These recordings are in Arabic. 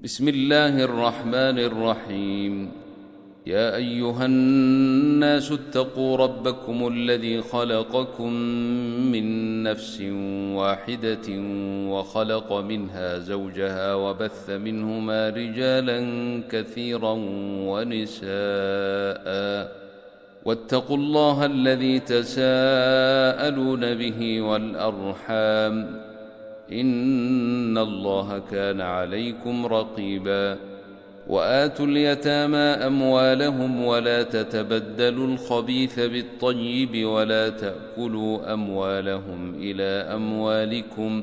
بسم الله الرحمن الرحيم. يا أيها الناس اتقوا ربكم الذي خلقكم من نفس واحدة وخلق منها زوجها وبث منهما رجالا كثيرا ونساء، واتقوا الله الذي تساءلون به والأرحام، إن الله كان عليكم رقيبا. وآتوا اليتامى أموالهم ولا تتبدلوا الخبيث بالطيب ولا تأكلوا أموالهم إلى أموالكم،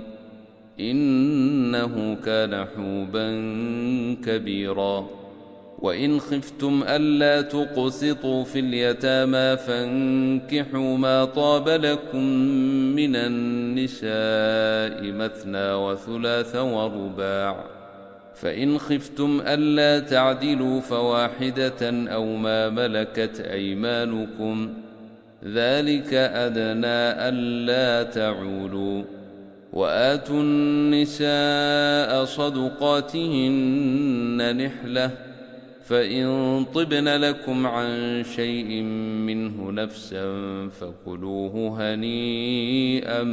إنه كان حوبا كبيرا. وإن خفتم ألا تقسطوا في اليتامى فانكحوا ما طاب لكم من النساء مثنى وثلاث ورباع، فإن خفتم ألا تعدلوا فواحدة أو ما ملكت أيمانكم، ذلك أدنى ألا تعولوا. وآتوا النساء صدقاتهن نحلة، فإن طبن لكم عن شيء منه نفسا فكلوه هنيئا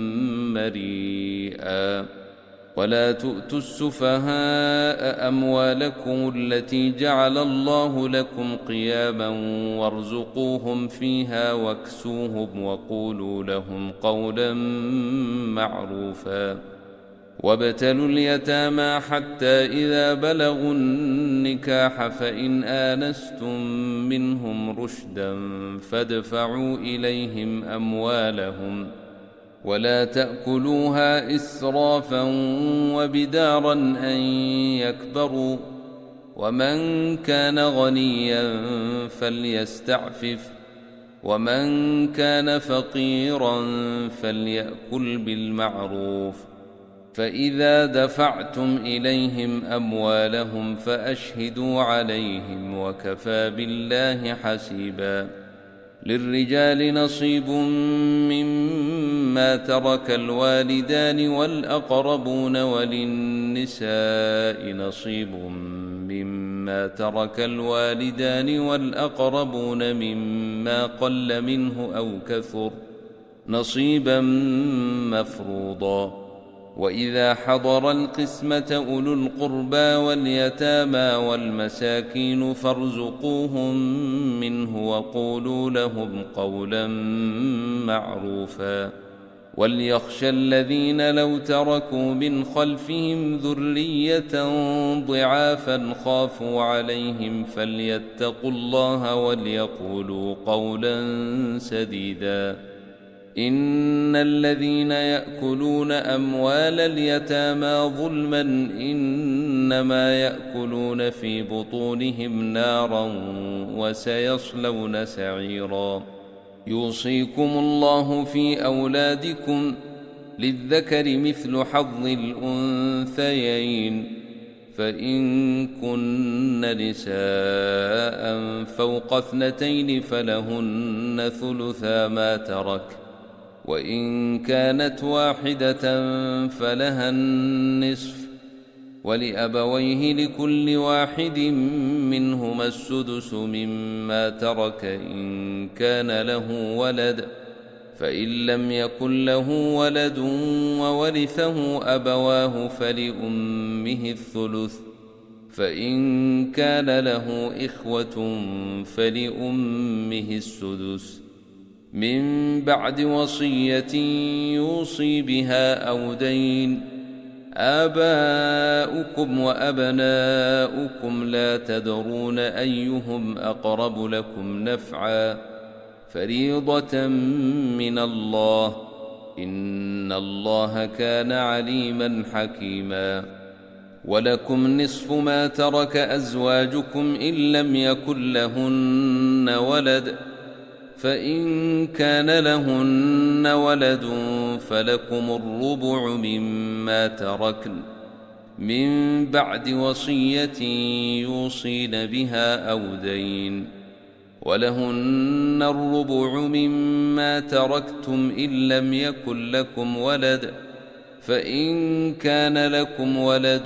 مريئا. ولا تؤتوا السفهاء أموالكم التي جعل الله لكم قياما وارزقوهم فيها واكسوهم وقولوا لهم قولا معروفا. وابتلوا اليتامى حتى إذا بلغوا النكاح فإن آنستم منهم رشدا فادفعوا إليهم أموالهم ولا تأكلوها إسرافا وبدارا أن يكبروا، ومن كان غنيا فليستعفف، ومن كان فقيرا فليأكل بالمعروف. فإذا دفعتم إليهم أموالهم فأشهدوا عليهم وكفى بالله حسيبا. للرجال نصيب مما ترك الوالدان والأقربون، وللنساء نصيب مما ترك الوالدان والأقربون مما قل منه أو كثر، نصيبا مفروضا. وإذا حضر القسمة أولو القربى واليتامى والمساكين فارزقوهم منه وقولوا لهم قولا معروفا. وليخشى الذين لو تركوا من خلفهم ذرية ضعافا خافوا عليهم فليتقوا الله وليقولوا قولا سديدا. إن الذين يأكلون أموال اليتامى ظلما إنما يأكلون في بطونهم نارا وسيصلون سعيرا. يوصيكم الله في أولادكم للذكر مثل حظ الأنثيين، فإن كن نساء فوق 2 فلهن ثلثا ما ترك، وإن كانت واحدة فلها النصف، ولأبويه لكل واحد منهما السدس مما ترك إن كان له ولد، فإن لم يكن له ولد وورثه أبواه فلأمه الثلث، فإن كان له إخوة فلأمه السدس، من بعد وصية يوصي بها أو دين. آباؤكم وأبناؤكم لا تدرون أيهم أقرب لكم نفعا، فريضة من الله، إن الله كان عليما حكيما. ولكم نصف ما ترك أزواجكم إن لم يكن لهن ولد، فإن كان لهن ولد فلكم الربع مما تركن من بعد وصية يوصين بها أو دين، ولهن الربع مما تركتم إن لم يكن لكم ولد، فإن كان لكم ولد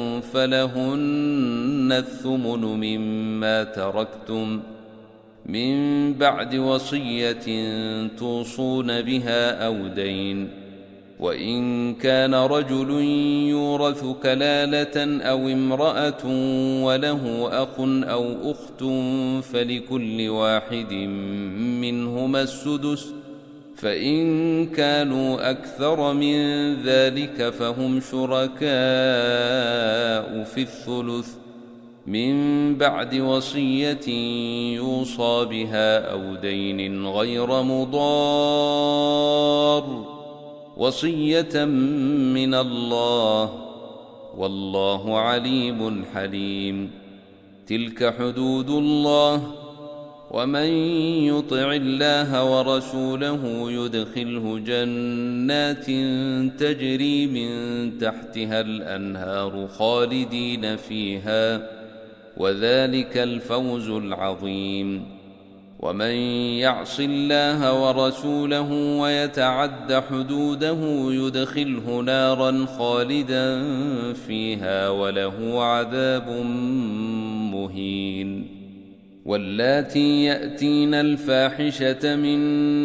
فلهن الثمن مما تركتم من بعد وصية توصون بها أو دين. وإن كان رجل يورث كلالة أو امرأة وله أخ أو أخت فلكل واحد منهما السدس، فإن كانوا أكثر من ذلك فهم شركاء في الثلث من بعد وصية يوصى بها أو دين غير مضار، وصية من الله، والله عليم حليم. تلك حدود الله، ومن يطع الله ورسوله يدخله جنات تجري من تحتها الأنهار خالدين فيها، وذلك الفوز العظيم. ومن يعص الله ورسوله ويتعد حدوده يدخله نارا خالدا فيها وله عذاب مهين. واللاتي يأتين الفاحشة من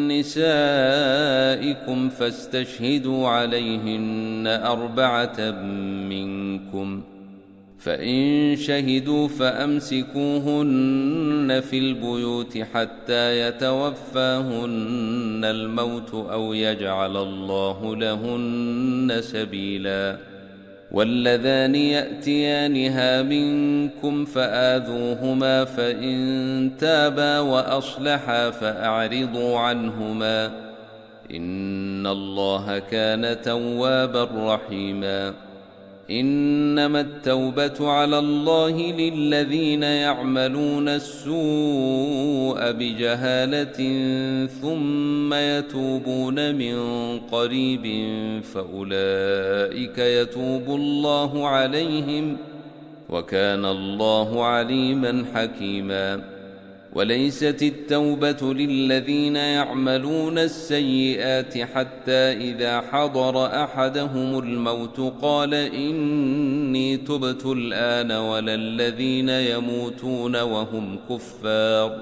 نسائكم فاستشهدوا عليهن 4 منكم، فإن شهدوا فأمسكوهن في البيوت حتى يتوفاهن الموت أو يجعل الله لهن سبيلا. واللذان يأتيانها منكم فآذوهما، فإن تابا وأصلحا فأعرضوا عنهما، إن الله كان توابا رحيما. إنما التوبة على الله للذين يعملون السوء بجهالة ثم يتوبون من قريب فأولئك يتوب الله عليهم، وكان الله عليما حكيما. وليست التوبة للذين يعملون السيئات حتى إذا حضر أحدهم الموت قال إني تبت الآن، ولا الذين يموتون وهم كفار،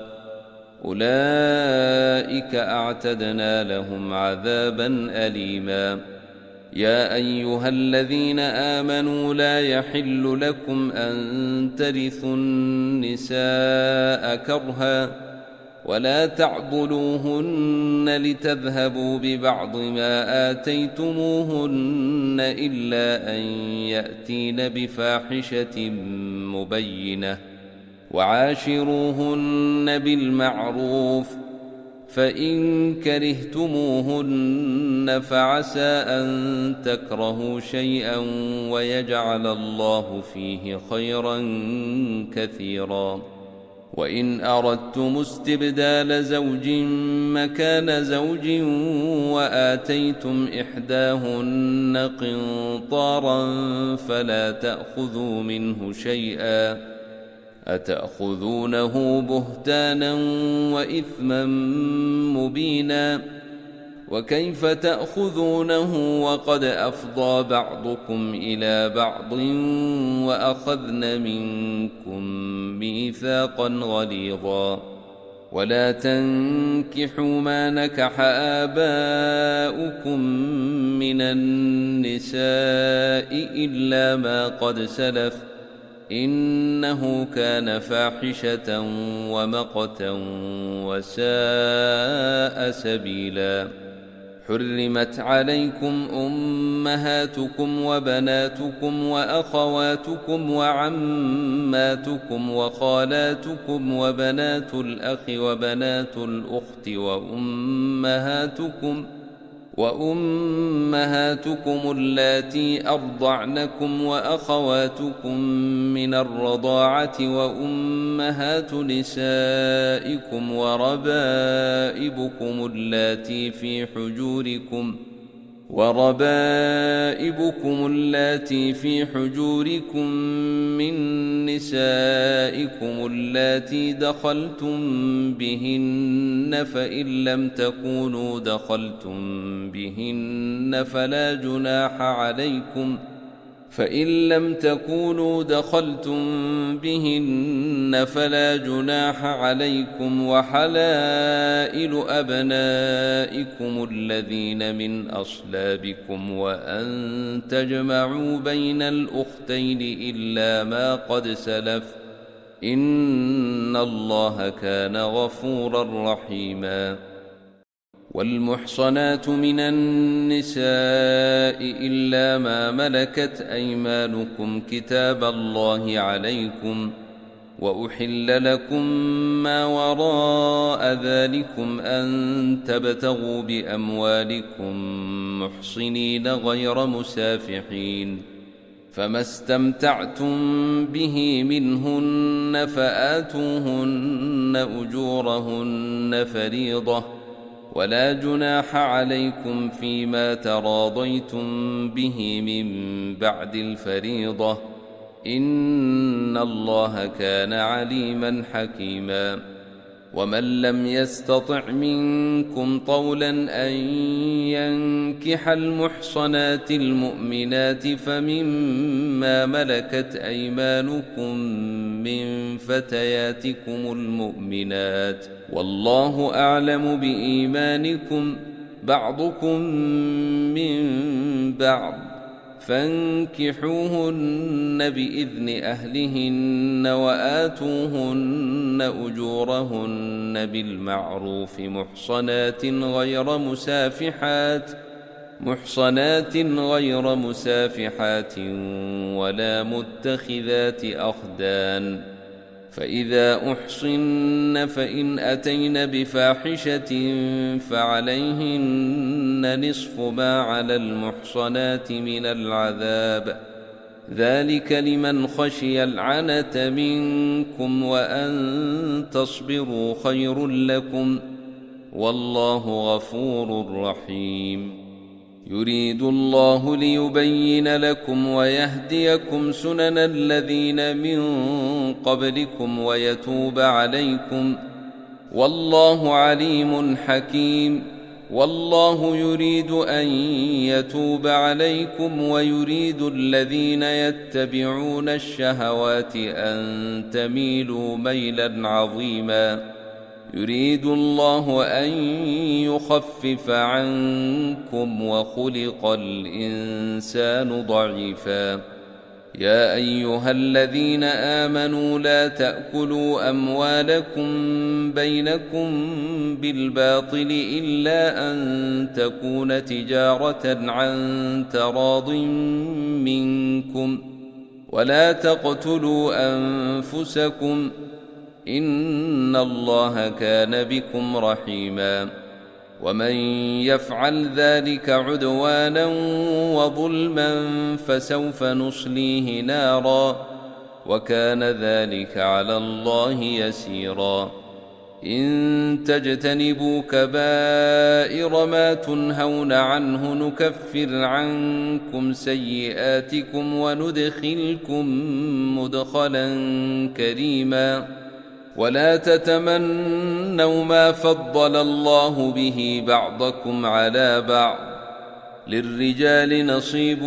أولئك أعتدنا لهم عذابا أليما. يا أيها الذين آمنوا لا يحل لكم أن ترثوا النساء كرها، ولا تعضلوهن لتذهبوا ببعض ما آتيتموهن إلا أن يأتين بفاحشة مبينة، وعاشروهن بالمعروف، فإن كرهتموهن فعسى أن تكرهوا شيئا ويجعل الله فيه خيرا كثيرا. وإن أردتم استبدال زوج مكان زوج وآتيتم إحداهن قنطارا فلا تأخذوا منه شيئا، أتأخذونه بهتانا وإثما مبينا، وكيف تأخذونه وقد أفضى بعضكم إلى بعض وأخذن منكم ميثاقا غليظا. ولا تنكحوا ما نكح آباؤكم من النساء إلا ما قد سلف، إنه كان فاحشة ومقتا وساء سبيلا. حرمت عليكم أمهاتكم وبناتكم وأخواتكم وعماتكم وخالاتكم وبنات الأخ وبنات الأخت وأمهاتكم اللاتي أرضعنكم وأخواتكم من الرضاعة وأمهات نسائكم وربائبكم اللاتي في حجوركم وربائبكم اللاتي في حجوركم من نسائكم اللاتي دخلتم بهن فإن لم تكونوا دخلتم بهن فلا جناح عليكم وحلائل أبنائكم الذين من أصلابكم وأن تجمعوا بين الأختين إلا ما قد سلف إن الله كان غفورا رحيما. والمحصنات من النساء إلا ما ملكت أيمانكم كتاب الله عليكم وأحل لكم ما وراء ذلكم أن تبتغوا بأموالكم محصنين غير مسافحين، فما استمتعتم به منهن فآتوهن أجورهن فريضة، ولا جناح عليكم فيما تراضيتم به من بعد الفريضة، إن الله كان عليما حكيما. ومن لم يستطع منكم طولا أن ينكح المحصنات المؤمنات فمما ملكت أيمانكم من فتياتكم المؤمنات، والله أعلم بإيمانكم بعضكم من بعض، فانكحوهن بإذن أهلهن وآتوهن أجورهن بالمعروف محصنات غير مسافحات ولا متخذات أخدان. فإذا أحصن فإن أتين بفاحشة فعليهن نصف ما على المحصنات من العذاب، ذلك لمن خشي العنة منكم وأن تصبروا خير لكم، والله غفور رحيم. يريد الله ليبين لكم ويهديكم سنن الذين من قبلكم ويتوب عليكم، والله عليم حكيم. والله يريد أن يتوب عليكم ويريد الذين يتبعون الشهوات أن تميلوا ميلا عظيما. يريد الله أن يخفف عنكم وخلق الإنسان ضعيفا. يا أيها الذين آمنوا لا تأكلوا أموالكم بينكم بالباطل إلا أن تكون تجارة عن تراض منكم، ولا تقتلوا أنفسكم إن الله كان بكم رحيما. ومن يفعل ذلك عدوانا وظلما فسوف نصليه نارا، وكان ذلك على الله يسيرا. إن تجتنبوا كبائر ما تنهون عنه نكفر عنكم سيئاتكم وندخلكم مدخلا كريما. ولا تتمنوا ما فضل الله به بعضكم على بعض، للرجال نصيب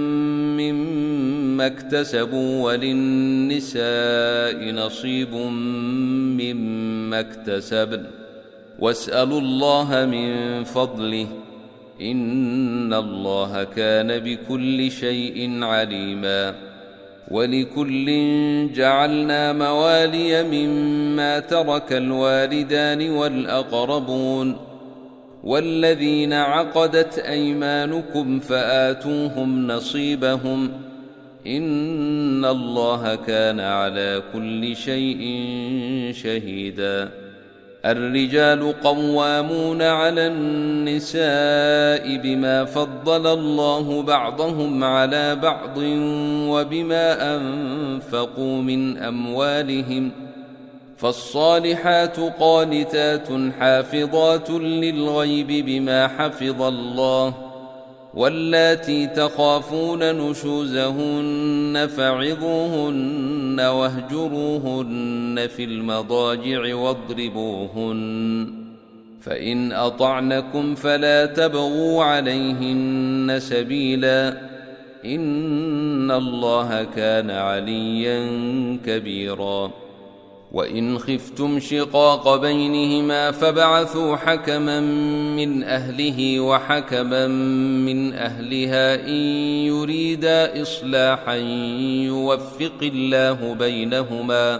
مما اكتسبوا وللنساء نصيب مما اكتسبن، واسألوا الله من فضله إن الله كان بكل شيء عليما. ولكل جعلنا موالي مما ترك الوالدان والأقربون والذين عقدت أيمانكم فآتوهم نصيبهم إن الله كان على كل شيء شهيدا. الرجال قوامون على النساء بما فضل الله بعضهم على بعض وبما أنفقوا من أموالهم، فالصالحات قانتات حافظات للغيب بما حفظ الله، واللاتي تخافون نشوزهن فعظوهن واهجروهن في المضاجع واضربوهن، فإن أطعنكم فلا تبغوا عليهن سبيلا، إن الله كان عليا كبيرا. وإن خفتم شقاق بينهما فابعثوا حكما من أهله وحكما من أهلها إن يريدا إصلاحا يوفق الله بينهما،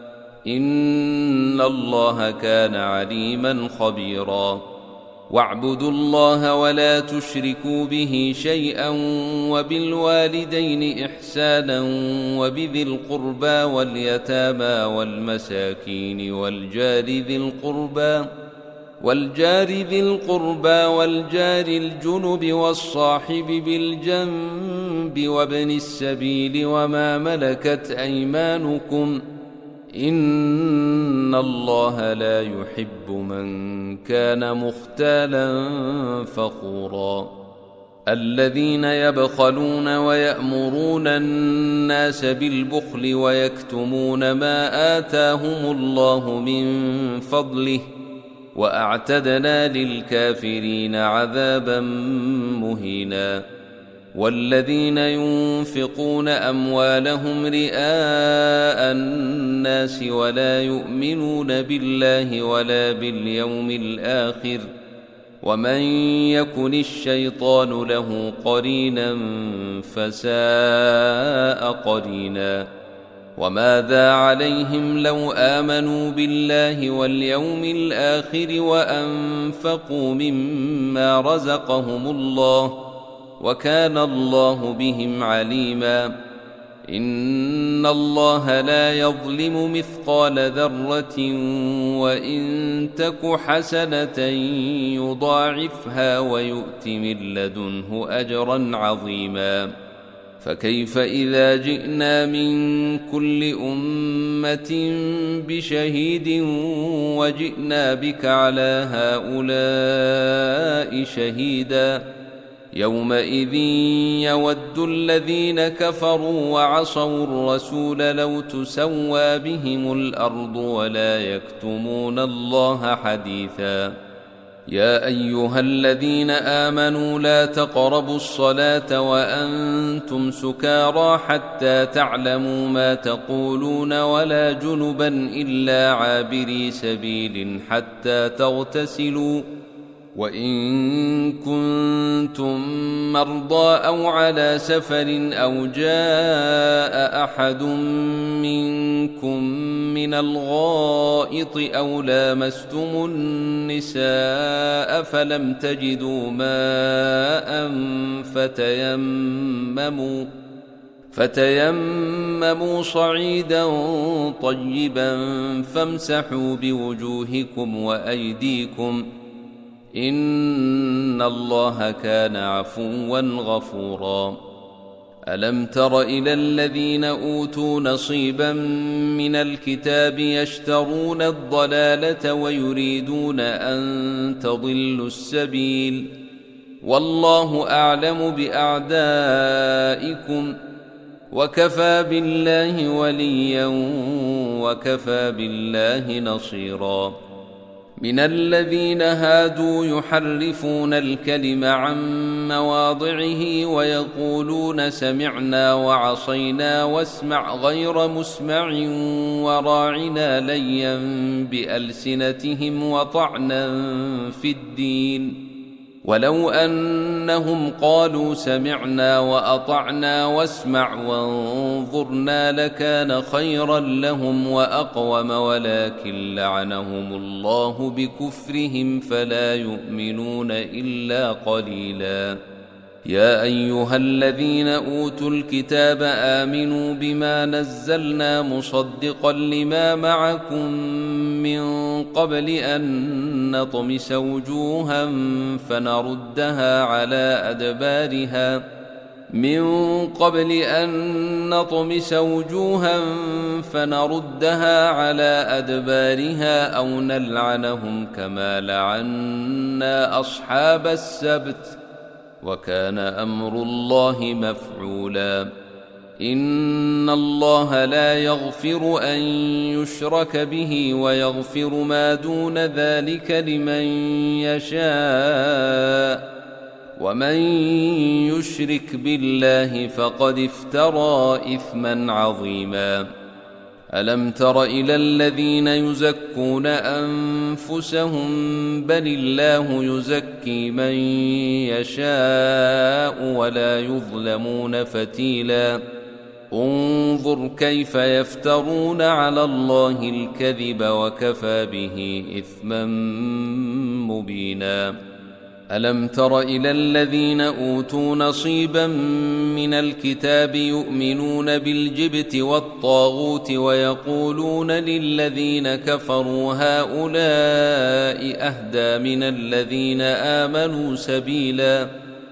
إن الله كان عليما خبيرا. واعبدوا الله ولا تشركوا به شيئا، وبالوالدين إحسانا، وبذي القربى واليتامى والمساكين والجار ذي القربى والجار الجنب والصاحب بالجنب وابن السبيل وما ملكت أيمانكم، إن الله لا يحب من كان مختالا فخورا. الذين يبخلون ويأمرون الناس بالبخل ويكتمون ما آتاهم الله من فضله، وأعتدنا للكافرين عذابا مهينا. والذين ينفقون أموالهم رئاء الناس ولا يؤمنون بالله ولا باليوم الآخر، ومن يكن الشيطان له قرينا فساء قرينا. وماذا عليهم لو آمنوا بالله واليوم الآخر وأنفقوا مما رزقهم الله، وكان الله بهم عليما. إن الله لا يظلم مثقال ذرة، وإن تك حسنة يضاعفها ويؤت من لدنه أجرا عظيما. فكيف إذا جئنا من كل أمة بشهيد وجئنا بك على هؤلاء شهيدا، يومئذ يود الذين كفروا وعصوا الرسول لو تسوى بهم الأرض ولا يكتمون الله حديثا. يا أيها الذين آمنوا لا تقربوا الصلاة وأنتم سكارى حتى تعلموا ما تقولون، ولا جنبا إلا عابري سبيل حتى تغتسلوا، وإن كنتم مرضى أو على سفر أو جاء أحد منكم من الغائط أو لامستم النساء فلم تجدوا ماء فتيمموا صعيدا طيبا فامسحوا بوجوهكم وأيديكم، إن الله كان عفوا غفورا. ألم تر إلى الذين أوتوا نصيبا من الكتاب يشترون الضلالة ويريدون أن تضلوا السبيل، والله أعلم بأعدائكم، وكفى بالله وليا وكفى بالله نصيرا. من الذين هادوا يحرفون الكلم عن مواضعه ويقولون سمعنا وعصينا واسمع غير مسمع وراعنا ليا بألسنتهم وطعنا في الدين، ولو أنهم قالوا سمعنا وأطعنا واسمع وانظرنا لكان خيرا لهم وأقوم، ولكن لعنهم الله بكفرهم فلا يؤمنون إلا قليلا. يا أيها الذين أوتوا الكتاب آمنوا بما نزلنا مصدقا لما معكم من قبل أن نطمس وجوها فنردها على أدبارها أو نلعنهم كما لعنا أصحاب السبت، وكان أمر الله مفعولا. إن الله لا يغفر أن يشرك به ويغفر ما دون ذلك لمن يشاء، ومن يشرك بالله فقد افترى إثما عظيما. ألم تر إلى الذين يزكون أنفسهم بل الله يزكي من يشاء ولا يظلمون فتيلا. انظر كيف يفترون على الله الكذب وكفى به إثما مبينا. ألم تر إلى الذين أوتوا نصيبا من الكتاب يؤمنون بالجبت والطاغوت ويقولون للذين كفروا هؤلاء أهدى من الذين آمنوا سبيلا.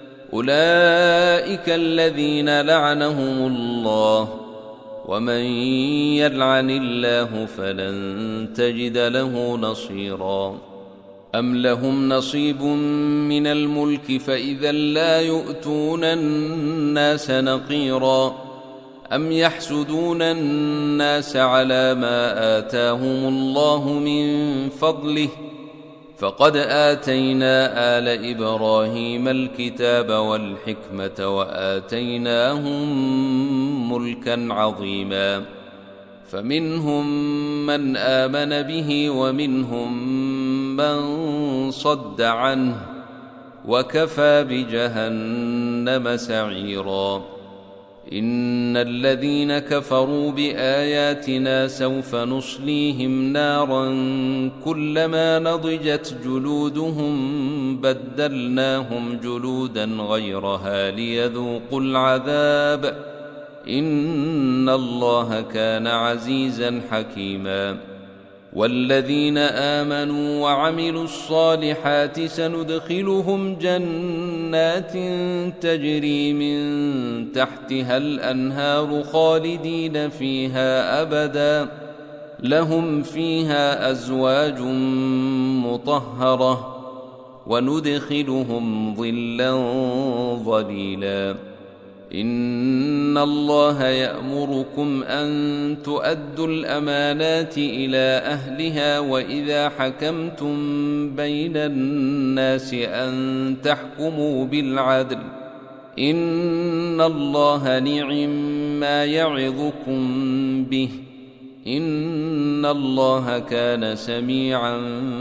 أولئك الذين لعنهم الله، ومن يلعن الله فلن تجد له نصيرا. أم لهم نصيب من الملك فإذا لا يؤتون الناس نقيرا. أم يحسدون الناس على ما آتاهم الله من فضله، فقد آتينا آل إبراهيم الكتاب والحكمة وآتيناهم ملكا عظيما. فمنهم من آمن به ومنهم من صد عنه، وكفى بجهنم سعيرا. إن الذين كفروا بآياتنا سوف نصليهم نارا كلما نضجت جلودهم بدلناهم جلودا غيرها ليذوقوا العذاب، إن الله كان عزيزا حكيما. والذين آمنوا وعملوا الصالحات سندخلهم جنات تجري من تحتها الأنهار خالدين فيها أبدا، لهم فيها أزواج مطهرة، وندخلهم ظلا ظليلا. إن الله يأمركم أن تؤدوا الأمانات إلى أهلها وإذا حكمتم بين الناس أن تحكموا بالعدل، إن الله نعم ما يعظكم به، إن الله كان سميعا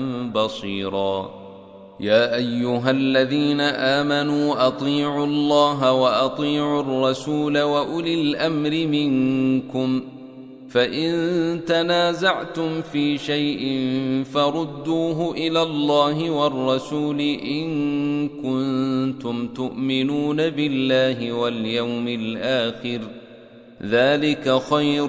بصيرا. يا أيها الذين آمنوا أطيعوا الله وأطيعوا الرسول وأولي الأمر منكم، فإن تنازعتم في شيء فردوه إلى الله والرسول إن كنتم تؤمنون بالله واليوم الآخر، ذلك خير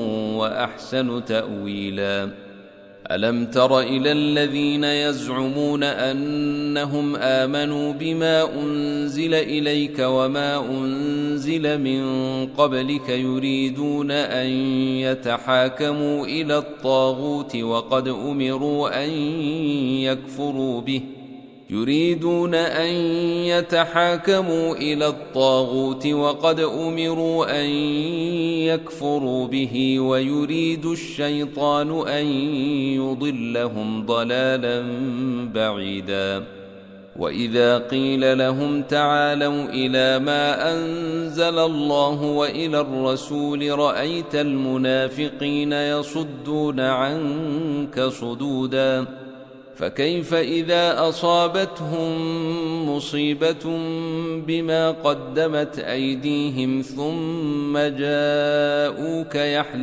وأحسن تأويلا. ألم تر إلى الذين يزعمون أنهم آمنوا بما أنزل إليك وما أنزل من قبلك يريدون أن يتحاكموا إلى الطاغوت وقد أمروا أن يكفروا به ويريد الشيطان أن يضلهم ضلالا بعيدا. وإذا قيل لهم تعالوا إلى ما أنزل الله وإلى الرسول رأيت المنافقين يصدون عنك صدودا. فكيف إذا أصابتهم مصيبة بما قدمت أيديهم ثم جاءوك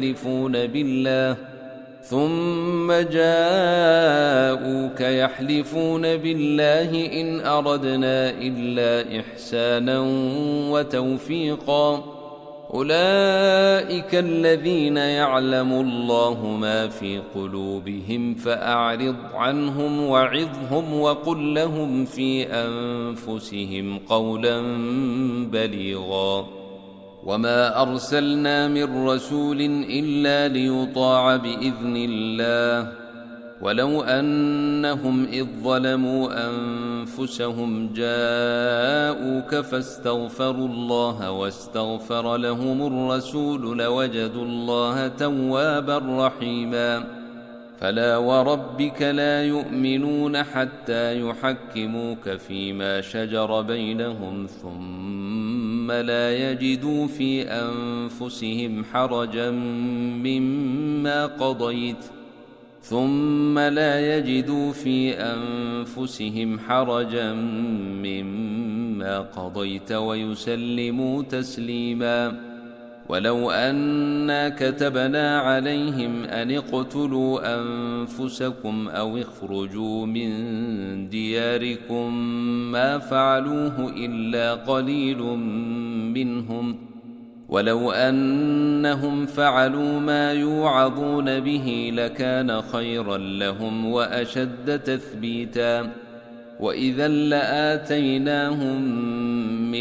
يحلفون بالله إن أردنا إلا إحسانا وتوفيقا. أولئك الذين يعلم الله ما في قلوبهم فأعرض عنهم وعظهم وقل لهم في أنفسهم قولا بليغا. وما أرسلنا من رسول إلا ليطاع بإذن الله، ولو أنهم إذ ظلموا أنفسهم جاءوك فاستغفروا الله واستغفر لهم الرسول لوجدوا الله توابا رحيما فلا وربك لا يؤمنون حتى يحكموك فيما شجر بينهم ثم لا يجدوا في أنفسهم حرجا مما قضيت ويسلموا تسليما ولو أنا كتبنا عليهم أن اقتلوا أنفسكم أو اخرجوا من دياركم ما فعلوه إلا قليل منهم ولو أنهم فعلوا ما يوعظون به لكان خيرا لهم وأشد تثبيتا وإذا لآتيناهم من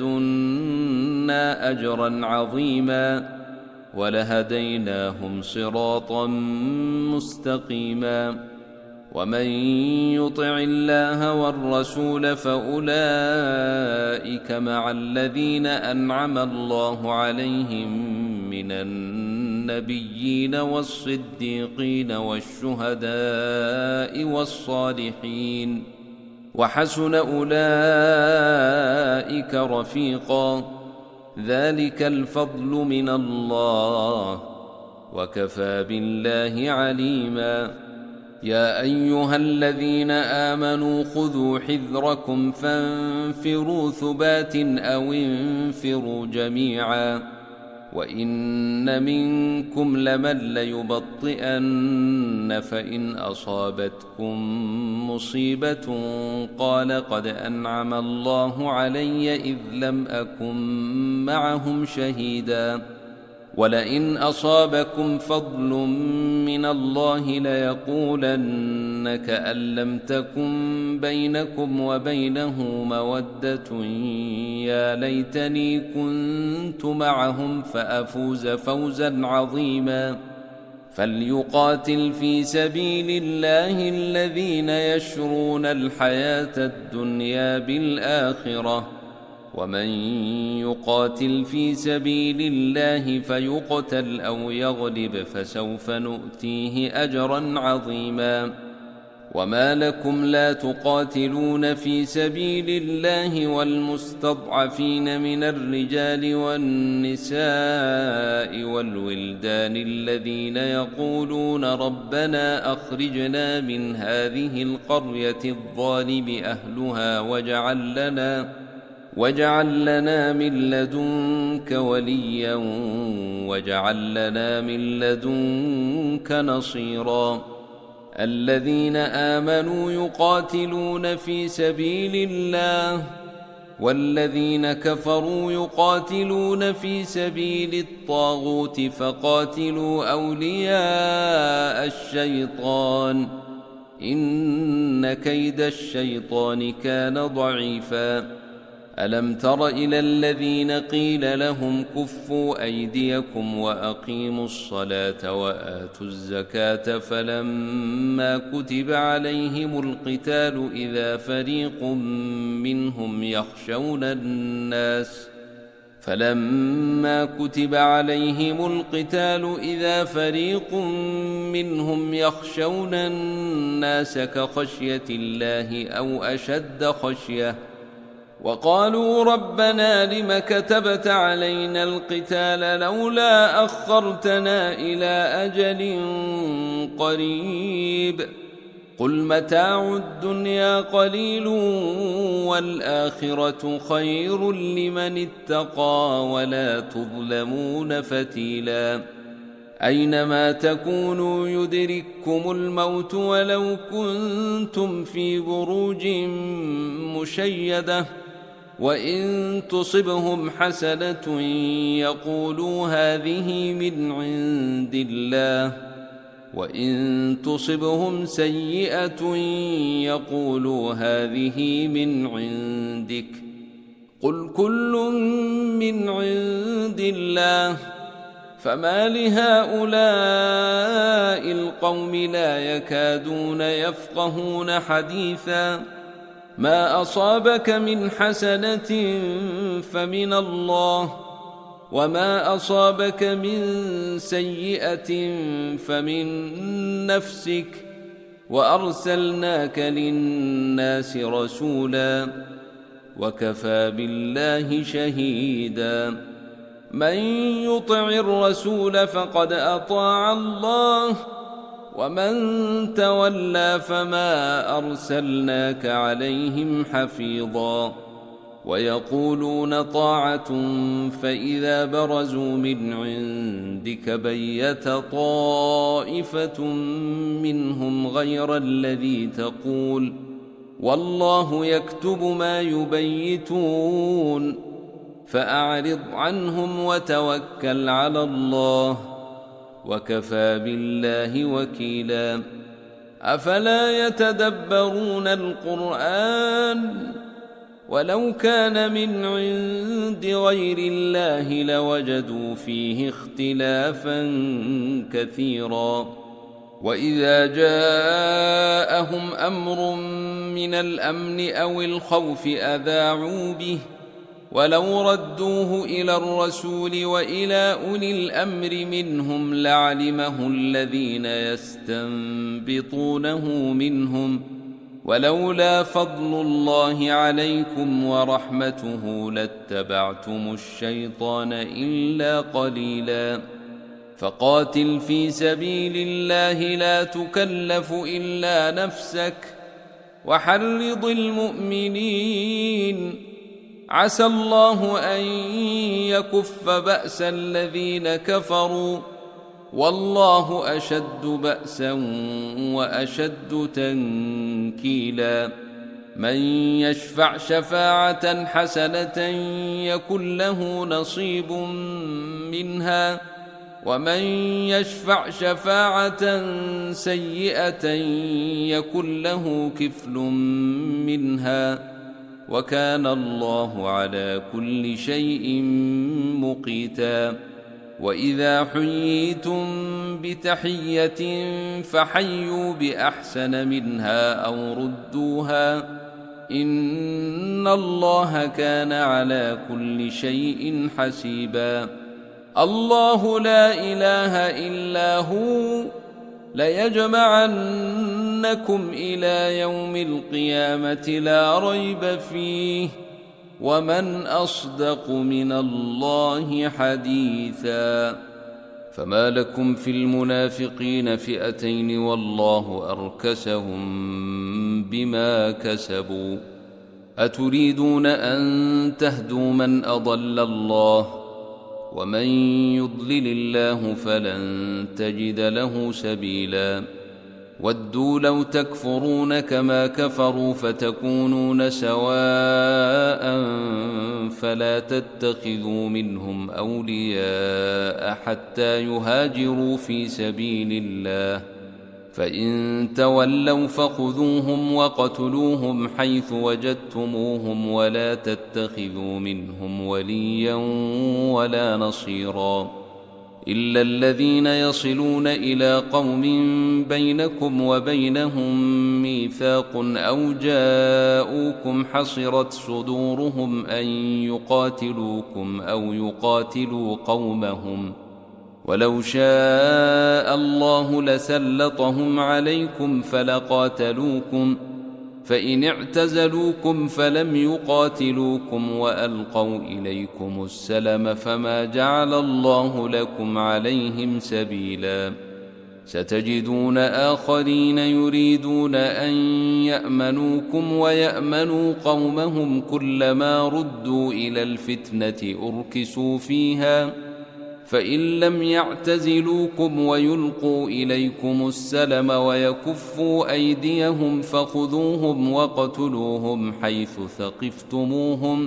لدنا أجرا عظيما ولهديناهم صراطا مستقيما ومن يطع الله والرسول فأولئك مع الذين أنعم الله عليهم من النبيين والصديقين والشهداء والصالحين وحسن أولئك رفيقا ذلك الفضل من الله وكفى بالله عليما يا أيها الذين آمنوا خذوا حذركم فانفروا ثبات أو انفروا جميعا وإن منكم لمن ليبطئن فإن أصابتكم مصيبة قال قد أنعم الله علي إذ لم أكن معهم شهيدا ولئن أصابكم فضل من الله ليقولن كأن لم تكن بينكم وبينه مودة يا ليتني كنت معهم فأفوز فوزا عظيما فليقاتل في سبيل الله الذين يشرون الحياة الدنيا بالآخرة ومن يقاتل في سبيل الله فيقتل أو يغلب فسوف نؤتيه أجرا عظيما وما لكم لا تقاتلون في سبيل الله والمستضعفين من الرجال والنساء والولدان الذين يقولون ربنا أخرجنا من هذه القرية الظالم أهلها واجعل لنا من لدنك وليا واجعل لنا من لدنك نصيرا الذين آمنوا يقاتلون في سبيل الله والذين كفروا يقاتلون في سبيل الطاغوت فقاتلوا أولياء الشيطان إن كيد الشيطان كان ضعيفا ألم تر إلى الذين قيل لهم كفوا أيديكم وأقيموا الصلاة وآتوا الزكاة فلما كتب عليهم القتال إذا فريق منهم يخشون الناس كخشية الله أو أشد خشية وقالوا ربنا لم كتبت علينا القتال لولا أخرتنا إلى أجل قريب قل متاع الدنيا قليل والآخرة خير لمن اتقى ولا تظلمون فتيلا أينما تكونوا يدرككم الموت ولو كنتم في بروج مشيدة وإن تصبهم حسنة يقولوا هذه من عند الله وإن تصبهم سيئة يقولوا هذه من عندك قل كل من عند الله فما لهؤلاء القوم لا يكادون يفقهون حديثا ما أصابك من حسنة فمن الله وما أصابك من سيئة فمن نفسك وأرسلناك للناس رسولا وكفى بالله شهيدا من يطع الرسول فقد أطاع الله ومن تولى فما أرسلناك عليهم حفيظا ويقولون طاعة فإذا برزوا من عندك بيت طائفة منهم غير الذي تقول والله يكتب ما يبيتون فأعرض عنهم وتوكل على الله وكفى بالله وكيلا أفلا يتدبرون القرآن ولو كان من عند غير الله لوجدوا فيه اختلافا كثيرا وإذا جاءهم أمر من الأمن أو الخوف أذاعوا به ولو ردوه إلى الرسول وإلى أولي الأمر منهم لعلمه الذين يستنبطونه منهم ولولا فضل الله عليكم ورحمته لاتبعتم الشيطان إلا قليلا فقاتل في سبيل الله لا تكلف إلا نفسك وحرض المؤمنين عسى الله أن يكف بأس الذين كفروا والله أشد بأسا وأشد تنكيلا من يشفع شفاعة حسنة يكن له نصيب منها ومن يشفع شفاعة سيئة يكن له كفل منها وكان الله على كل شيء مقيتا وإذا حييتم بتحية فحيوا بأحسن منها أو ردوها إن الله كان على كل شيء حسيبا الله لا إله إلا هو ليجمعنكم إلى يوم القيامة لا ريب فيه ومن أصدق من الله حديثا فما لكم في المنافقين فئتين والله أركسهم بما كسبوا أتريدون أن تهدوا من أضل الله ومن يضلل الله فلن تجد له سبيلا ودوا لو تكفرون كما كفروا فتكونون سواء فلا تتخذوا منهم أولياء حتى يهاجروا في سبيل الله فإن تولوا فخذوهم وقتلوهم حيث وجدتموهم ولا تتخذوا منهم وليا ولا نصيرا إلا الذين يصلون إلى قوم بينكم وبينهم ميثاق أو جاءوكم حصرت صدورهم أن يقاتلوكم أو يقاتلوا قومهم ولو شاء الله لسلطهم عليكم فلقاتلوكم فإن اعتزلوكم فلم يقاتلوكم وألقوا إليكم السلم فما جعل الله لكم عليهم سبيلا ستجدون آخرين يريدون أن يأمنوكم ويأمنوا قومهم كلما ردوا إلى الفتنة أركسوا فيها فإن لم يعتزلوكم ويلقوا إليكم السلم ويكفوا أيديهم فخذوهم وقتلوهم حيث ثقفتموهم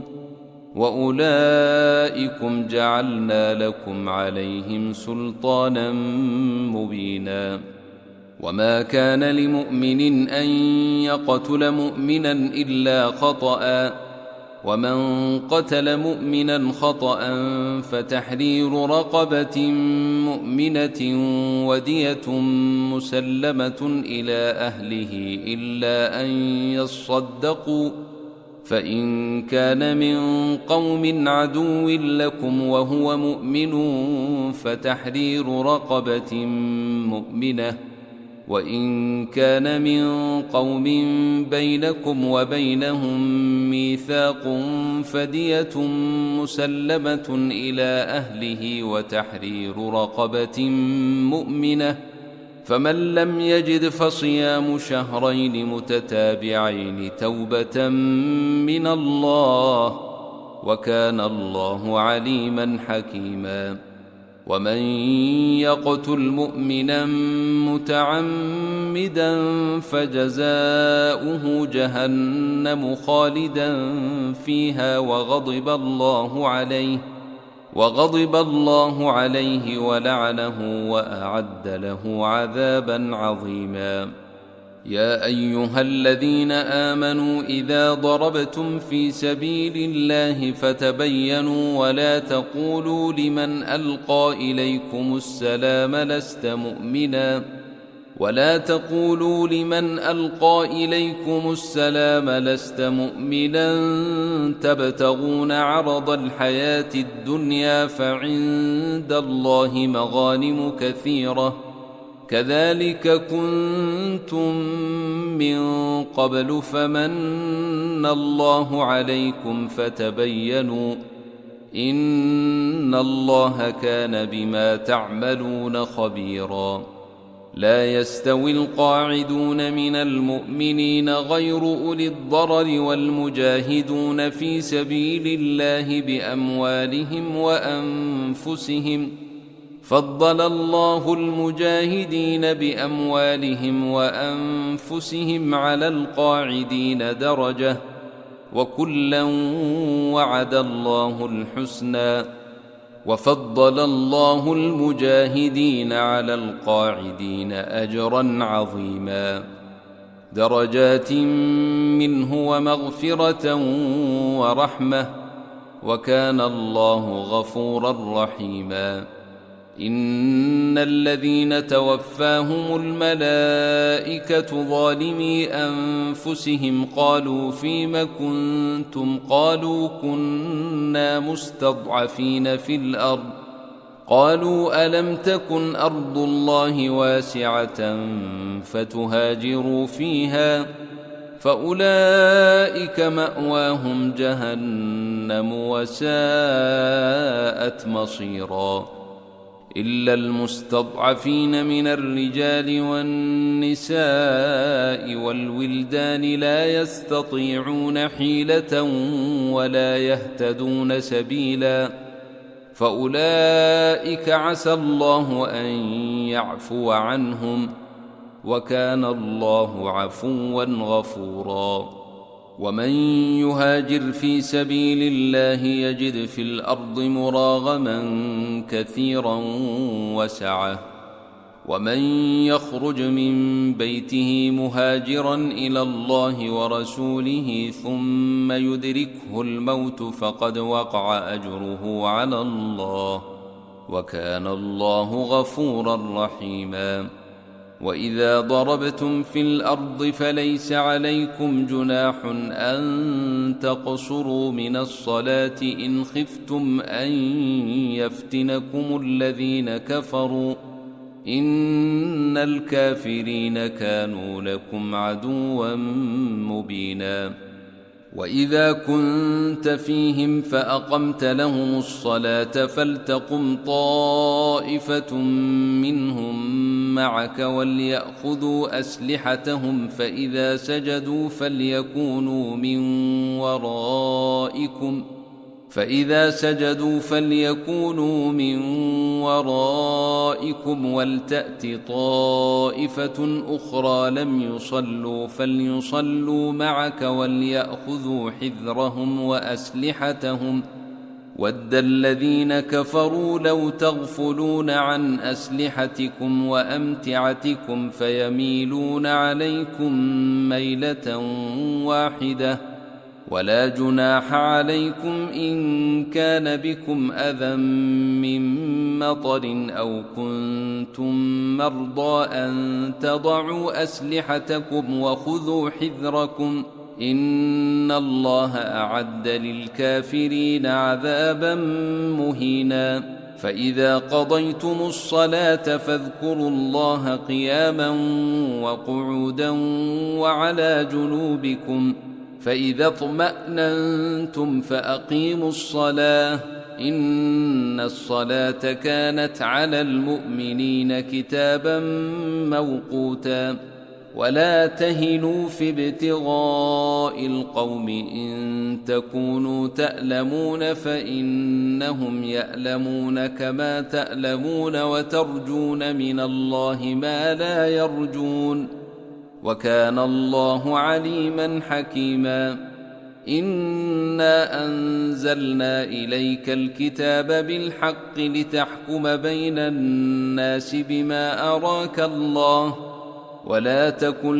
وأولئكم جعلنا لكم عليهم سلطانا مبينا وما كان لمؤمن أن يقتل مؤمنا إلا خطأ ومن قتل مؤمنا خطأ فتحرير رقبة مؤمنة ودية مسلمة إلى أهله إلا أن يصدقوا، فإن كان من قوم عدو لكم وهو مؤمن فتحرير رقبة مؤمنة، وإن كان من قوم بينكم وبينهم ميثاق فدية مسلمة إلى أهله وتحرير رقبة مؤمنة، فمن لم يجد فصيام شهرين متتابعين توبة من الله، وكان الله عليما حكيما. ومن يقتل مؤمنا متعمدا فجزاؤه جهنم خالدا فيها وغضب الله عليه ولعنه وأعد له عذابا عظيما. يا أيها الذين آمنوا إذا ضربتم في سبيل الله فتبينوا ولا تقولوا لمن ألقى إليكم السلام لست مؤمنا تبتغون عرض الحياة الدنيا فعند الله مغانم كثيرة كذلك كنتم من قبل فمن الله عليكم فتبينوا إن الله كان بما تعملون خبيرا. لا يستوي القاعدون من المؤمنين غير أولي الضرر والمجاهدون في سبيل الله بأموالهم وأنفسهم، فضل الله المجاهدين بأموالهم وأنفسهم على القاعدين درجة، وكلا وعد الله الحسنى، وفضل الله المجاهدين على القاعدين أجرا عظيما، درجات منه ومغفرة ورحمة، وكان الله غفورا رحيما. إن الذين توفاهم الملائكة ظالمي أنفسهم قالوا فيم كنتم قالوا كنا مستضعفين في الأرض قالوا ألم تكن أرض الله واسعة فتهاجروا فيها فأولئك مأواهم جهنم وساءت مصيرا. إلا المستضعفين من الرجال والنساء والولدان لا يستطيعون حيلة ولا يهتدون سبيلا، فأولئك عسى الله أن يعفو عنهم، وكان الله عفوا غفورا. ومن يهاجر في سبيل الله يجد في الأرض مراغما كثيرا وسعة، ومن يخرج من بيته مهاجرا إلى الله ورسوله ثم يدركه الموت فقد وقع أجره على الله، وكان الله غفورا رحيما. وإذا ضربتم في الأرض فليس عليكم جناح أن تقصروا من الصلاة إن خفتم أن يفتنكم الذين كفروا إن الكافرين كانوا لكم عدوا مبينا. وإذا كنت فيهم فأقمت لهم الصلاة فلتقم طائفة منهم معك وليأخذوا أسلحتهم فإذا سجدوا فليكونوا من ورائكم ولتأت طائفة أخرى لم يصلوا فليصلوا معك وليأخذوا حذرهم وأسلحتهم ود الذين كفروا لو تغفلون عن أسلحتكم وأمتعتكم فيميلون عليكم ميلة واحدة ولا جناح عليكم إن كان بكم أذى من مطر أو كنتم مرضى أن تضعوا أسلحتكم وخذوا حذركم إن الله أعد للكافرين عذابا مهينا فإذا قضيتم الصلاة فاذكروا الله قياما وقعودا وعلى جنوبكم فإذا اطمأننتم فأقيموا الصلاة إن الصلاة كانت على المؤمنين كتابا موقوتا ولا تهنوا في ابتغاء القوم إن تكونوا تألمون فإنهم يألمون كما تألمون وترجون من الله ما لا يرجون وكان الله عليما حكيما إنا أنزلنا إليك الكتاب بالحق لتحكم بين الناس بما أراك الله ولا تكن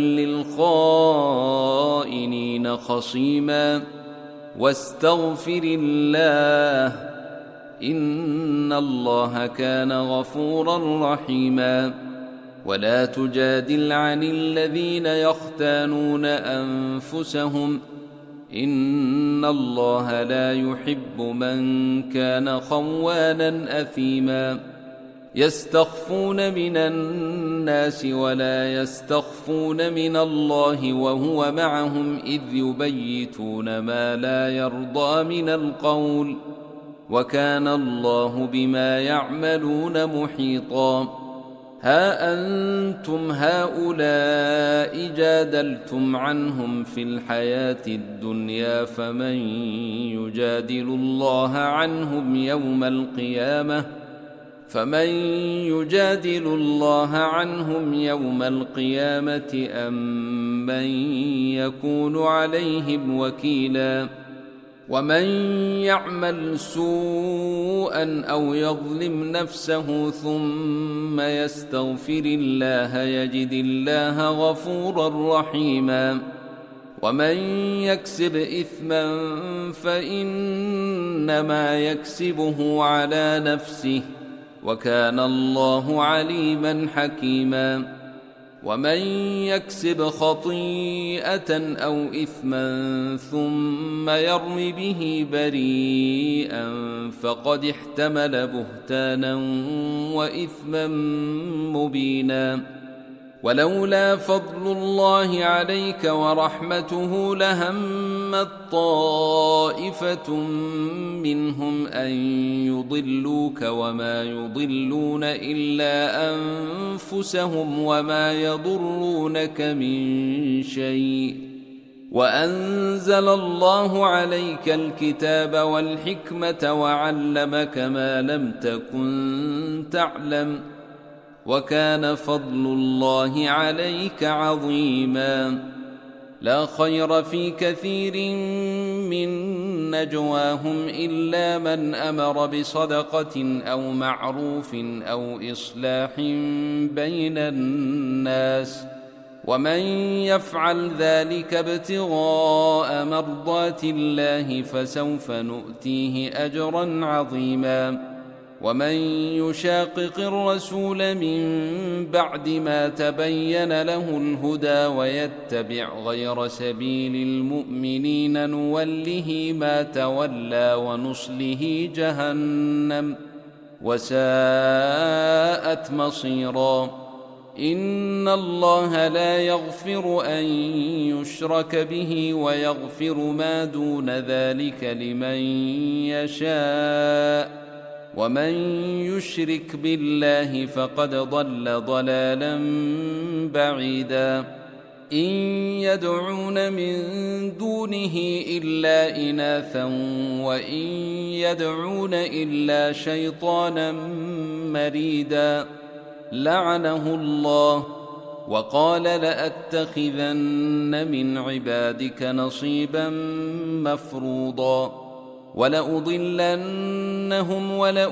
للخائنين خصيما واستغفر الله إن الله كان غفورا رحيما ولا تجادل عن الذين يختانون أنفسهم إن الله لا يحب من كان خوانا أثيما يستخفون من الناس ولا يستخفون من الله وهو معهم إذ يبيتون ما لا يرضى من القول وكان الله بما يعملون محيطا ها أنتم هؤلاء جادلتم عنهم في الحياة الدنيا فمن يجادل الله عنهم يوم القيامة أم من يكون عليهم وكيلا ومن يعمل سوءا أو يظلم نفسه ثم يستغفر الله يجد الله غفورا رحيما ومن يكسب إثما فإنما يكسبه على نفسه وكان الله عليما حكيما ومن يكسب خطيئة أو إثما ثم يرم به بريئا فقد احتمل بهتانا وإثما مبينا ولولا فضل الله عليك ورحمته لهمت طائفة منهم أن يضلوك وما يضلون إلا أنفسهم وما يضرونك من شيء وأنزل الله عليك الكتاب والحكمة وعلمك ما لم تكن تعلم وكان فضل الله عليك عظيما لا خير في كثير من نجواهم إلا من أمر بصدقة أو معروف أو إصلاح بين الناس ومن يفعل ذلك ابتغاء مرضات الله فسوف نؤتيه أجرا عظيما ومن يشاقق الرسول من بعد ما تبين له الهدى ويتبع غير سبيل المؤمنين نوله ما تولى ونصله جهنم وساءت مصيرا إن الله لا يغفر أن يشرك به ويغفر ما دون ذلك لمن يشاء ومن يشرك بالله فقد ضل ضلالا بعيدا إن يدعون من دونه إلا إناثا وإن يدعون إلا شيطانا مريدا لعنه الله وقال لأتخذن من عبادك نصيبا مفروضا ولأضلنهم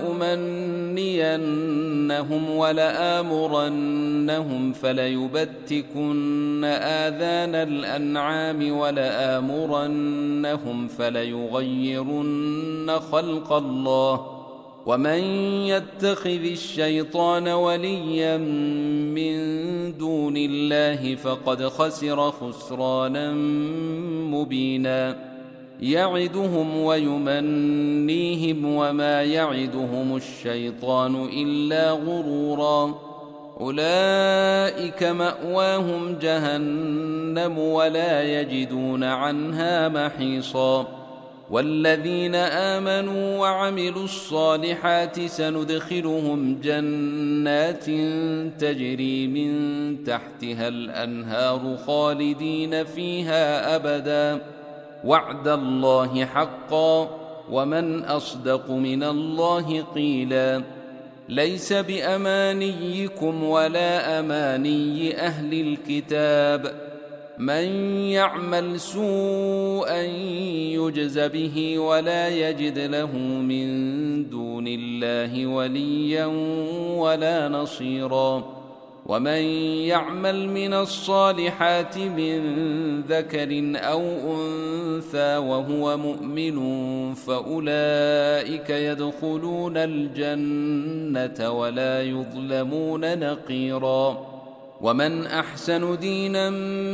ولأمنينهم ولآمرنهم فليبتكن آذان الأنعام ولآمرنهم فليغيرن خلق الله ومن يتخذ الشيطان وليا من دون الله فقد خسر خسرانا مبينا يعدهم ويمنيهم وما يعدهم الشيطان إلا غرورا أولئك مأواهم جهنم ولا يجدون عنها محيصا والذين آمنوا وعملوا الصالحات سندخلهم جنات تجري من تحتها الأنهار خالدين فيها أبدا وعد الله حقا ومن أصدق من الله قيلا ليس بأمانيكم ولا أماني أهل الكتاب من يعمل سوءا يجز به ولا يجد له من دون الله وليا ولا نصيرا ومن يعمل من الصالحات من ذكر أو أنثى وهو مؤمن فأولئك يدخلون الجنة ولا يظلمون نقيرا ومن أحسن دينا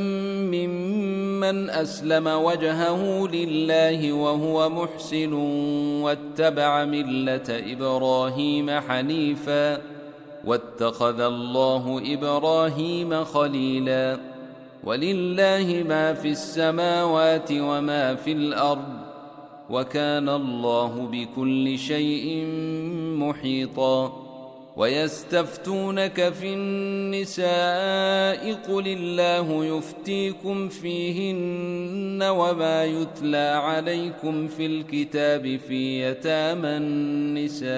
ممن أسلم وجهه لله وهو محسن واتبع ملة إبراهيم حنيفا واتخذ الله إبراهيم خليلا ولله ما في السماوات وما في الأرض وكان الله بكل شيء محيطا ويستفتونك في النساء قل الله يفتيكم فيهن وما يتلى عليكم في الكتاب في يتامى النساء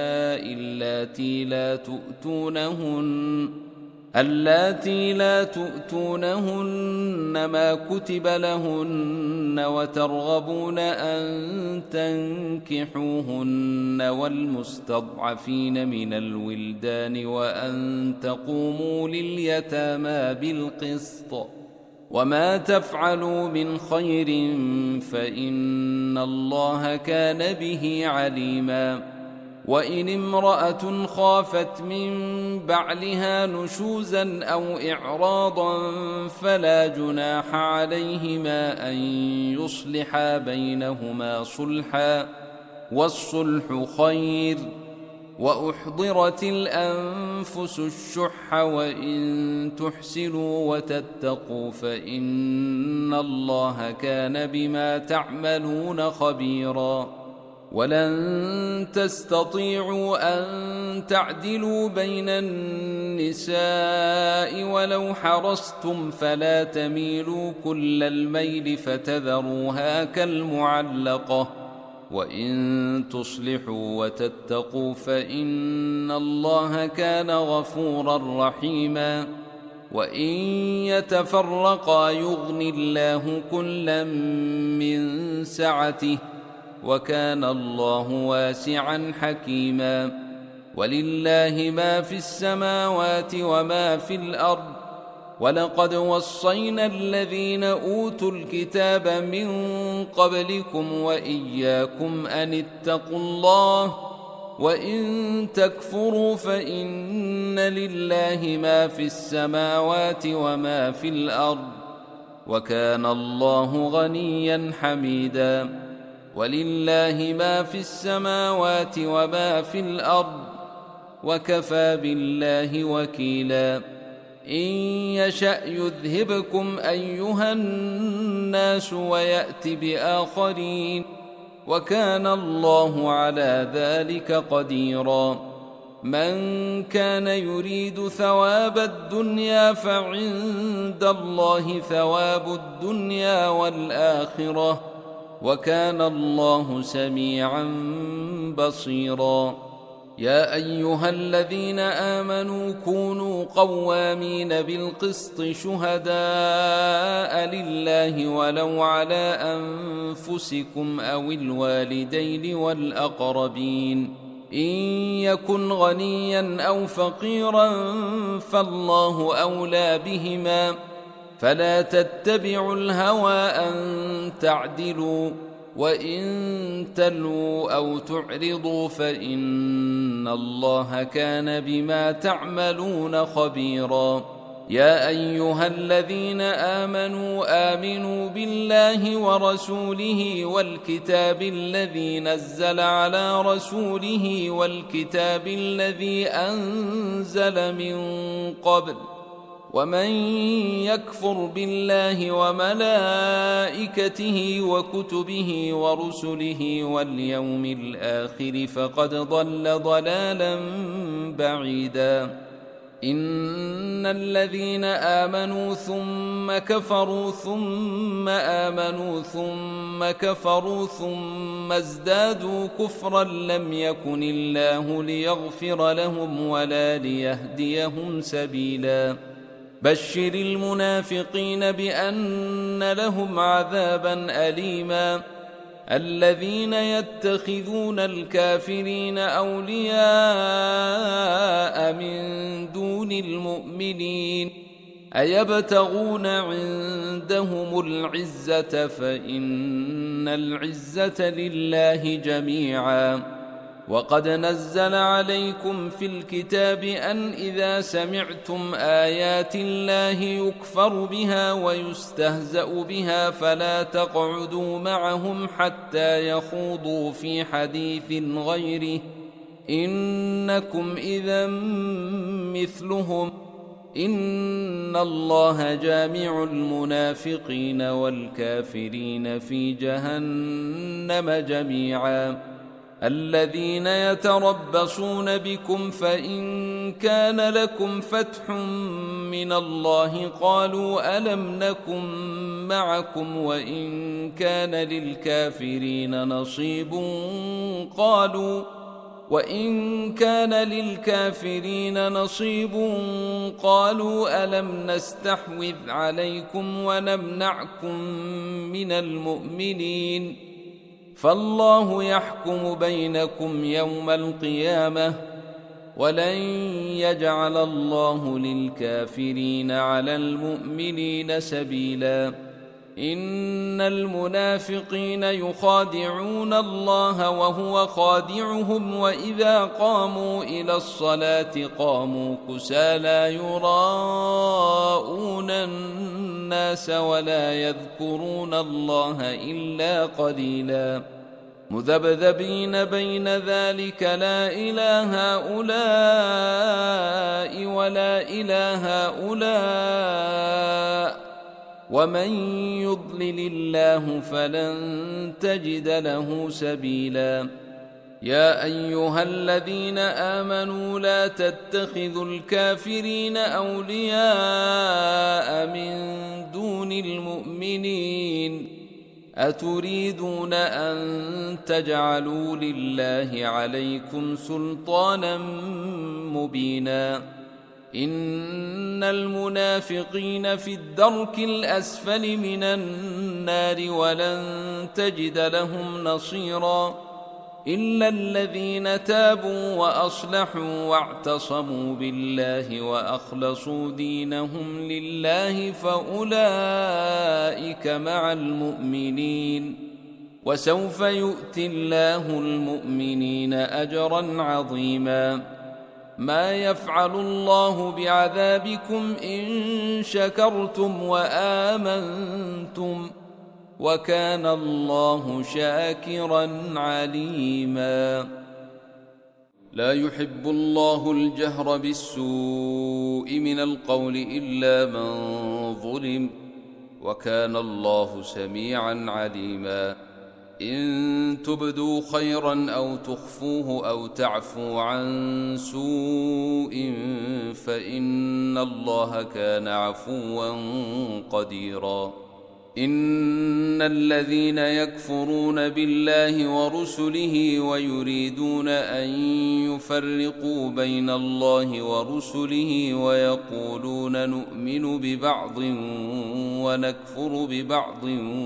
اللاتي لا تؤتونهن ما كتب لهن وترغبون أن تنكحوهن والمستضعفين من الولدان وأن تقوموا لليتامى بالقسط وما تفعلوا من خير فإن الله كان به عليما وإن امرأة خافت من بعلها نشوزا أو إعراضا فلا جناح عليهما أن يصلحا بينهما صلحا والصلح خير وأحضرت الأنفس الشح وإن تحسنوا وتتقوا فإن الله كان بما تعملون خبيرا ولن تستطيعوا أن تعدلوا بين النساء ولو حرصتم فلا تميلوا كل الميل فتذروها كالمعلقة وإن تصلحوا وتتقوا فإن الله كان غفورا رحيما وإن يتفرقا يغني الله كلا من سعته وكان الله واسعا حكيما ولله ما في السماوات وما في الأرض ولقد وصينا الذين أوتوا الكتاب من قبلكم وإياكم أن اتقوا الله وإن تكفروا فإن لله ما في السماوات وما في الأرض وكان الله غنيا حميدا ولله ما في السماوات وما في الأرض وكفى بالله وكيلا إن يشأ يذهبكم أيها الناس ويأت بآخرين وكان الله على ذلك قديرا من كان يريد ثواب الدنيا فعند الله ثواب الدنيا والآخرة وكان الله سميعا بصيرا يا أيها الذين آمنوا كونوا قوامين بالقسط شهداء لله ولو على أنفسكم أو الوالدين والأقربين إن يكن غنيا أو فقيرا فالله أولى بهما فلا تتبعوا الهوى أن تعدلوا وإن تلووا أو تعرضوا فإن الله كان بما تعملون خبيرا يا أيها الذين آمنوا بالله ورسوله والكتاب الذي نزل على رسوله والكتاب الذي أنزل من قبل ومن يكفر بالله وملائكته وكتبه ورسله واليوم الآخر فقد ضل ضلالا بعيدا إن الذين آمنوا ثم كفروا ثم آمنوا ثم كفروا ثم ازدادوا كفرا لم يكن الله ليغفر لهم ولا ليهديهم سبيلا بشر المنافقين بأن لهم عذابا أليما الذين يتخذون الكافرين أولياء من دون المؤمنين أيبتغون عندهم العزة فإن العزة لله جميعا وقد نزل عليكم في الكتاب أن إذا سمعتم آيات الله يكفر بها ويستهزأ بها فلا تقعدوا معهم حتى يخوضوا في حديث غيره إنكم إذا مثلهم إن الله جامع المنافقين والكافرين في جهنم جميعا الذين يتربصون بكم فإن كان لكم فتح من الله قالوا ألم نكن معكم وإن كان للكافرين نصيب قالوا ألم نستحوذ عليكم ونمنعكم من المؤمنين فالله يحكم بينكم يوم القيامة ولن يجعل الله للكافرين على المؤمنين سبيلا إن المنافقين يخادعون الله وهو خادعهم وإذا قاموا إلى الصلاة قاموا كسالى يراءون الناس ولا يذكرون الله إلا قليلا مذبذبين بين ذلك لا إله هؤلاء ولا إله هؤلاء ومن يضلل الله فلن تجد له سبيلا يا أيها الذين آمنوا لا تتخذوا الكافرين أولياء من دون المؤمنين أتريدون أن تجعلوا لله عليكم سلطانا مبينا إن المنافقين في الدرك الأسفل من النار ولن تجد لهم نصيرا إلا الذين تابوا وأصلحوا واعتصموا بالله وأخلصوا دينهم لله فأولئك مع المؤمنين وسوف يؤتي الله المؤمنين أجرا عظيما ما يفعل الله بعذابكم إن شكرتم وآمنتم وكان الله شاكرا عليما لا يحب الله الجهر بالسوء من القول إلا من ظلم وكان الله سميعا عليما إن تبدوا خيرا أو تخفوه أو تعفوا عن سوء فإن الله كان عفوا قديرا إن الذين يكفرون بالله ورسله ويريدون أن يفرقوا بين الله ورسله ويقولون نؤمن ببعض ونكفر ببعض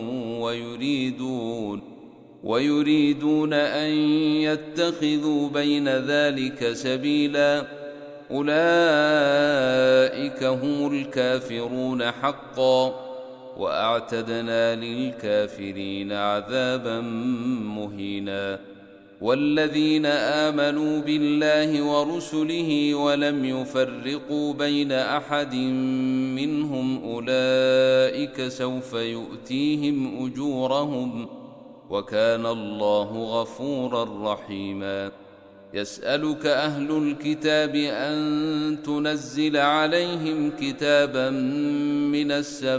ويريدون أن يتخذوا بين ذلك سبيلا أولئك هم الكافرون حقا وأعتدنا للكافرين عذابا مهينا والذين آمنوا بالله ورسله ولم يفرقوا بين أحد منهم أولئك سوف يؤتيهم أجورهم وكان الله غفورا رحيما يسألك أهل الكتاب أن تنزل عليهم كتابا من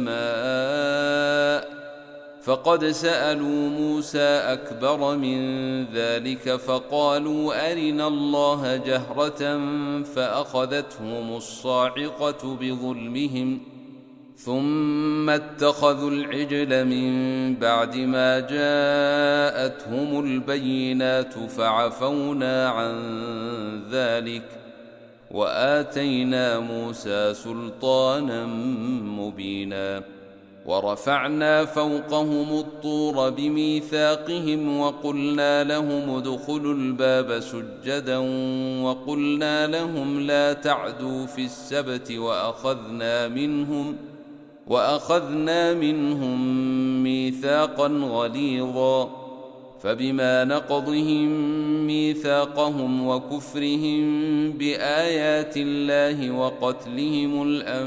السماء فقد سألوا موسى أكبر من ذلك فقالوا أرنا الله جهرة فأخذتهم الصاعقة بظلمهم ثم اتخذوا العجل من بعد ما جاءتهم البينات فعفونا عن ذلك وآتينا موسى سلطانا مبينا ورفعنا فوقهم الطور بميثاقهم وقلنا لهم ادخلوا الباب سجدا وقلنا لهم لا تعدوا في السبت وأخذنا منهم ميثاقا غليظا فبما نقضهم ميثاقهم وكفرهم بآيات الله وقتلهم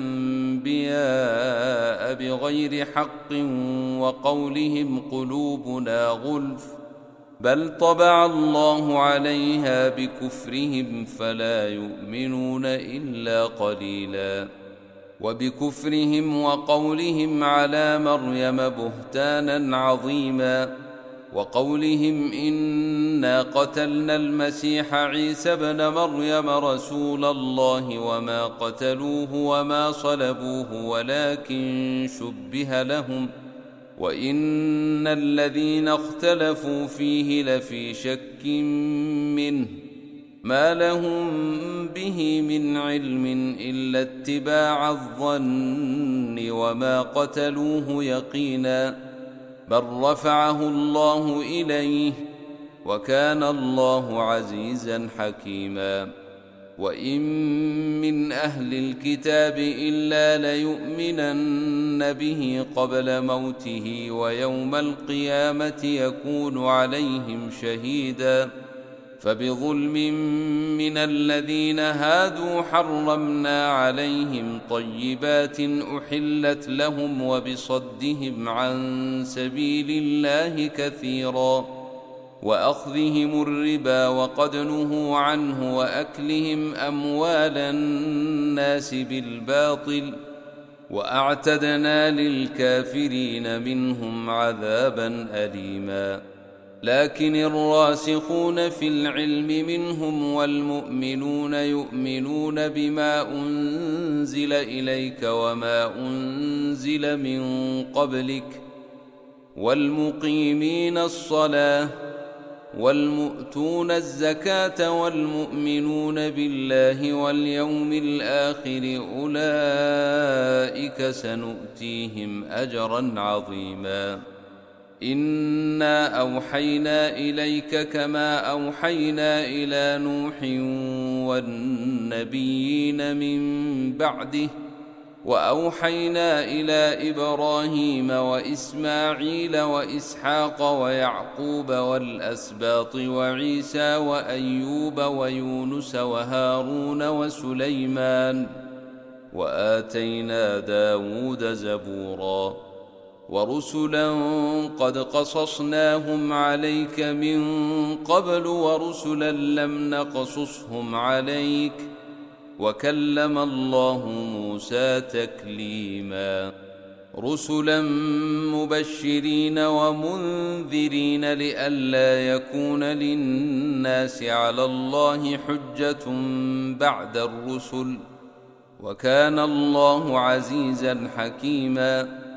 الأنبياء بغير حق وقولهم قلوبنا غلف بل طبع الله عليها بكفرهم فلا يؤمنون إلا قليلا وبكفرهم وقولهم على مريم بهتانا عظيما وقولهم إنا قتلنا المسيح عيسى ابن مريم رسول الله وما قتلوه وما صلبوه ولكن شبه لهم وإن الذين اختلفوا فيه لفي شك منه ما لهم به من علم إلا اتباع الظن وما قتلوه يقينا بل رفعه الله إليه وكان الله عزيزا حكيما وإن من أهل الكتاب إلا ليؤمنن به قبل موته ويوم القيامة يكون عليهم شهيدا فبظلم من الذين هادوا حرمنا عليهم طيبات أحلت لهم وبصدهم عن سبيل الله كثيرا وأخذهم الربا وقد نهوا عنه وأكلهم أموال الناس بالباطل وأعتدنا للكافرين منهم عذابا أليما لكن الراسخون في العلم منهم والمؤمنون يؤمنون بما أنزل إليك وما أنزل من قبلك والمقيمين الصلاة والمؤتون الزكاة والمؤمنون بالله واليوم الآخر أولئك سنؤتيهم أجرا عظيما إنا أوحينا إليك كما أوحينا إلى نوح والنبيين من بعده وأوحينا إلى إبراهيم وإسماعيل وإسحاق ويعقوب والأسباط وعيسى وأيوب ويونس وهارون وسليمان وآتينا داود زبورا ورسلا قد قصصناهم عليك من قبل ورسلا لم نقصصهم عليك وكلم الله موسى تكليما رسلا مبشرين ومنذرين لئلا يكون للناس على الله حجة بعد الرسل وكان الله عزيزا حكيما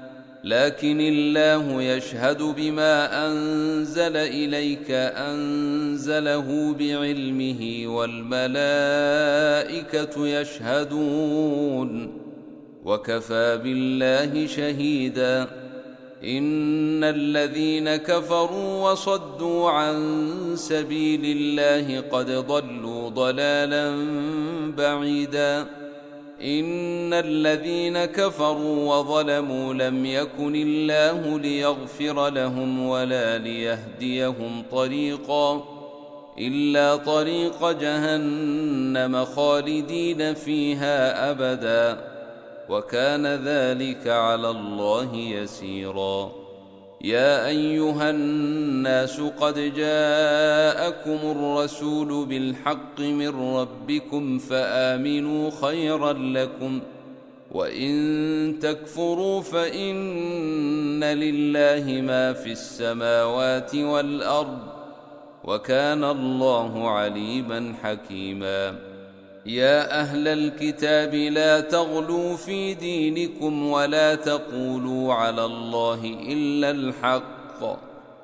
لكن الله يشهد بما أنزل إليك أنزله بعلمه والملائكة يشهدون وكفى بالله شهيدا. إن الذين كفروا وصدوا عن سبيل الله قد ضلوا ضلالا بعيدا. إن الذين كفروا وظلموا لم يكن الله ليغفر لهم ولا ليهديهم طريقا إلا طريق جهنم خالدين فيها أبدا وكان ذلك على الله يسيرا. يا أيها الناس قد جاءكم الرسول بالحق من ربكم فآمنوا خيرا لكم وإن تكفروا فإن لله ما في السماوات والأرض وكان الله عليما حكيما. يا أهل الكتاب لا تغلوا في دينكم ولا تقولوا على الله إلا الحق.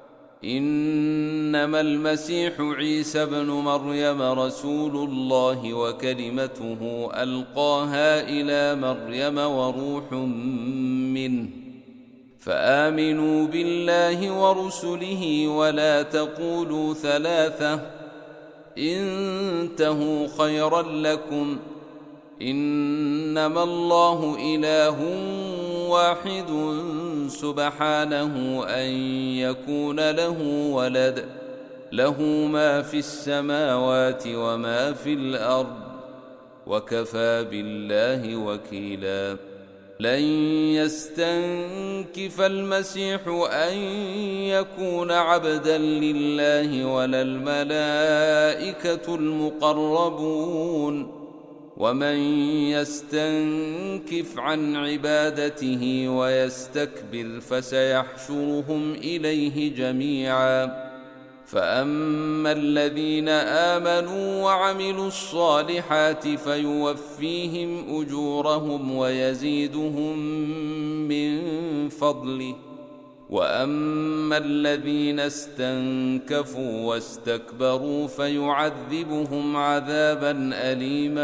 إنما المسيح عيسى بن مريم رسول الله وكلمته ألقاها إلى مريم وروح منه فآمنوا بالله ورسله ولا تقولوا ثلاثة انتهوا خيرا لكم إنما الله إله واحد سبحانه أن يكون له ولد له ما في السماوات وما في الأرض وكفى بالله وكيلا. لن يستنكف المسيح أن يكون عبدا لله ولا الملائكة المقربون ومن يستنكف عن عبادته ويستكبر فسيحشرهم إليه جميعا. فأما الذين آمنوا وعملوا الصالحات فيوفيهم أجورهم ويزيدهم من فضله وأما الذين استنكفوا واستكبروا فيعذبهم عذابا أليما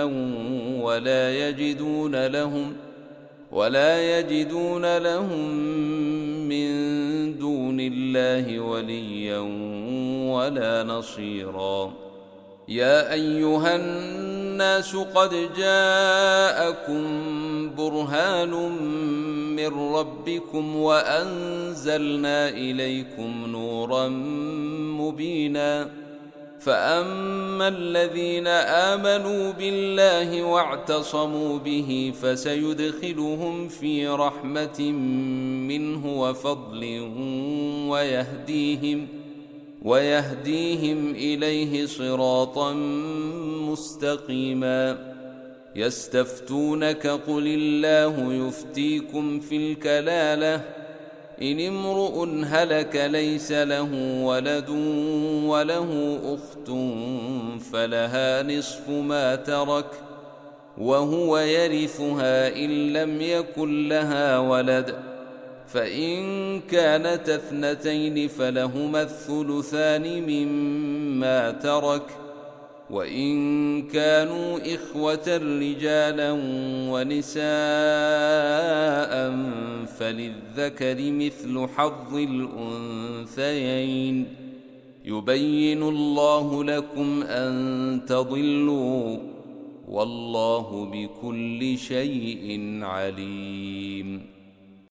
ولا يجدون لهم من دون الله وليا ولا نصيرا. يا أيها الناس قد جاءكم برهان من ربكم وأنزلنا إليكم نورا مبينا. فأما الذين آمنوا بالله واعتصموا به فسيدخلهم في رحمة منه وفضل ويهديهم إليه صراطا مستقيما. يستفتونك قل الله يفتيكم في الكلالة إن امرؤ هلك ليس له ولد وله أخت فلها نصف ما ترك وهو يرثها إن لم يكن لها ولد فإن كانت اثنتين فلهما الثلثان مما ترك وإن كانوا إخوة رجالا ونساء فللذكر مثل حظ الأنثيين يبين الله لكم أن تضلوا والله بكل شيء عليم.